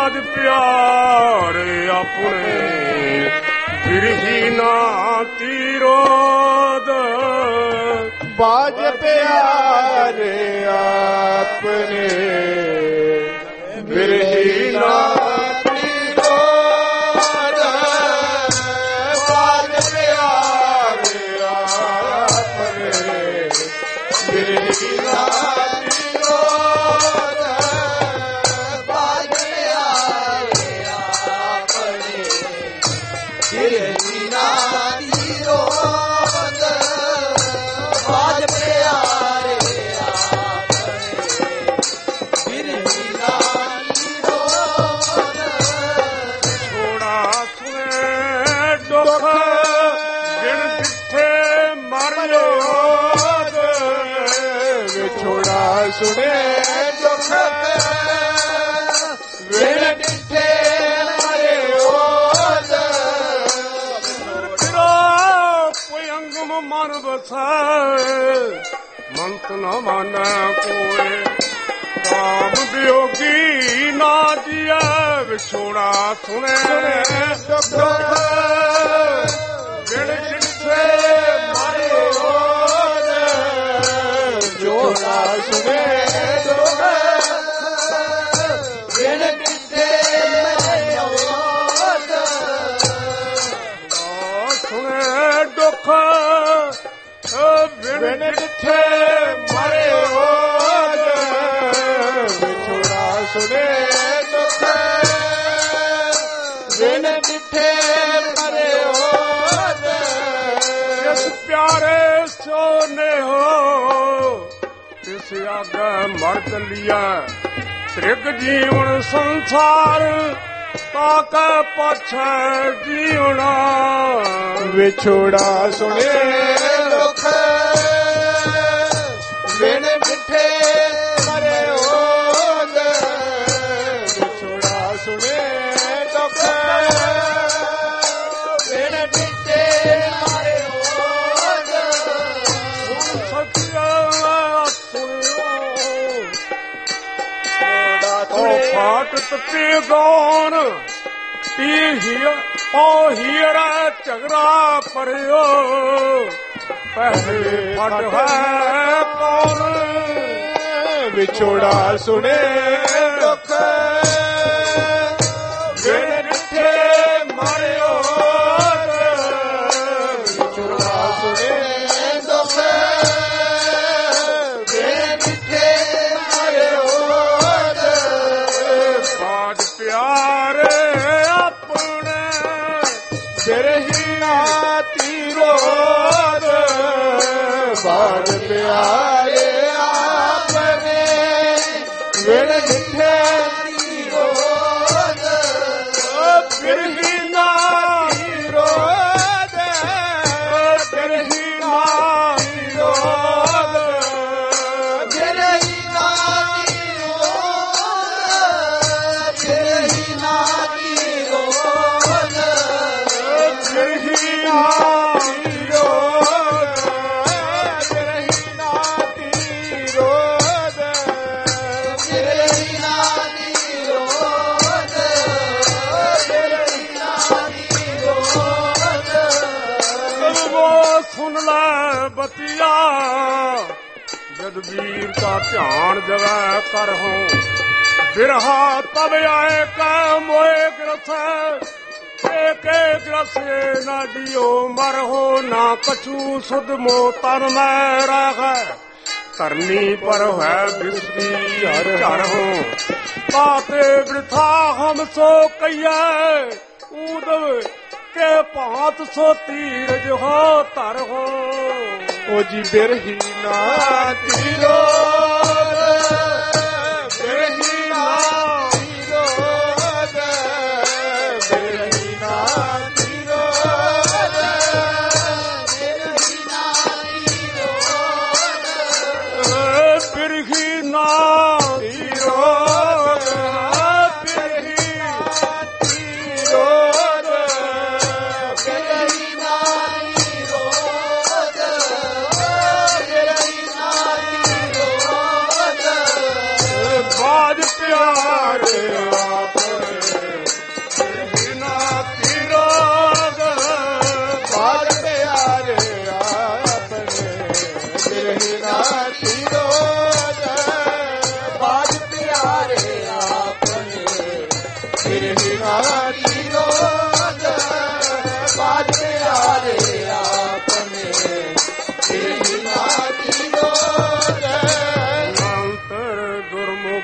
ਬਾਜ ਪਿਆਰੇ ਆਪਣੇ ਬਿਰਹੀਨਾ ਤੀਰੋਦ ਬਾਜ ਪਿਆਰੇ ਆਪਣੇ ਬਿਰਹੀਨਾ ਤੀਰੋਦ ਬਾਜ ਪਿਆਰੇ ਆਪਣੇ ਬਿਰਹੀਨਾ ਸੁਣੇ ਦੁੱਖ ਵੇਲ ਡਿੱਠੇ ਮਰੇ ਓਦ ਤੇਰਾ ਕੋਈ ਅੰਗਮ ਮਨ ਬਸਾਏ ਮੰਤ ਨ ਮਾਨੈ ਕੋਏ ਕਾਮ ਵਿਯੋਗੀ ਨਾ ਜੀਐ ਵਿਛੋੜਾ ਸੁਣੇ ਦੁੱਖ ਵੇਲ ਡਿੱਠੇ ਮਰੇ ਓਦ ਜੋੜਾ ਸੁਣੇ ਬਿਨ ਡਿੱਠੇ ਮਰੇ ਓਦ ਵਿਛੋੜਾ ਸੁਣੇ ਦੁੱਖ ਬਿਨ ਡਿੱਠੇ ਮਰੇ ਓਦ ਜਿਸ ਪਿਆਰੇ ਸੋਨੇ ਹੋ ਤਿਸ ਆਗੇ ਮਰ ਚੱਲੀਐ ਤ੍ਰਿਗ ਜੀਵਨ ਸੰਸਾਰ ਤਾਕੈ ਪਾਛੈ ਜੀਉਣਾ ਵਿਛੋੜਾ ਸੁਣੇ ਦੁੱਖ ਬਿਨ ਡਿੱਠੇ ਮਰੇ ਓਦ ਵਿਛੋੜਾ ਸੁਣੇ ਦੁੱਖ ਬਿਨ ਡਿੱਠੇ ਮਰੇ ਓਦ ਸੱਚਾ ਸੁਣਿਓ ਫਾਟ ਤੇ ਗਾਉਣ ਓ ਹੀਰਾ ਝਗੜਾ ਪਰਿਓ ਪਹਿਲੇ ਫਟ ਹੈ ਕੌਣ ਵਿਛੋੜਾ ਸੁਣੇ ਦੁੱਖ ਬਿਨ ਡਿੱਠੇ ਮਰਿਓ ਵਿਛੋੜਾ ਸੁਣੇ ਦੁੱਖ ਬਿਨ ਡਿੱਠੇ ਮਰਿਓ ਬਾਜ ਪਿਆਰੇ ਆਪਣੇ ਬਿਰਹੀਨਾ ਤੀਰੋਦ ਬਾਜ ਪਿਆਰੇ ਆਪਣੇ ਬਿਨ ਡਿੱਠੇ ਤੀਰੋਦ ਬਿਰਹੀਨਾ ਤੀਰੋਦ ਬਿਰਹੀਨਾ ਤੀਰੋਦ ਬਿਰਹੀਨਾ ਤੀਰੋਦ ਬਿਰਹੀਨਾ ਤੀਰੋਦ ਬਿਰਹੀਨਾ ਸੁਨ ਲੈ ਬਤੀਆ ਜਦ ਵੀਰ ਕਾ ਧਿਆਨ ਜਗੈ ਕਰਹੁ ਬਿਰਹਾ ਤਬ ਆਏ ਕੈ ਮੋਏ ਗ੍ਰਸੈ ਏਕ ਗ੍ਰਸੇ ਨਾ ਜਿਉ ਮਰਹੁ ਨਾ ਕਛੂ ਸੁਧ ਮੋ ਤਨ ਮੈਂ ਰਹਿ ਕਰਨੀ ਪਰ ਹੈ ਬਿਸਤੀ ਹਰ ਚਰਹੁ ਬਾਤੇ ਬ੍ਰਿਥਾ ਹਮ ਸੋ ਕਈਐ ਊਦਵ ਕੇ ਭਾਂਤ ਸੋ ਤੀਰਜ ਹੋ ਧਰ ਹੋ ਓ ਜੀ ਬਿਰਹੀਨਾ ਤੀਰੋਦ ਬਿਰਹੀਨਾ ਤੀਰੋਦ ਬਿਰਹੀਨਾ ਤੀਰੋਦ ਬਿਰਹੀਨਾ ਤੀਰੋਦ ਬਿਰਹੀਨਾ ਨਾ ਤੀਰੋ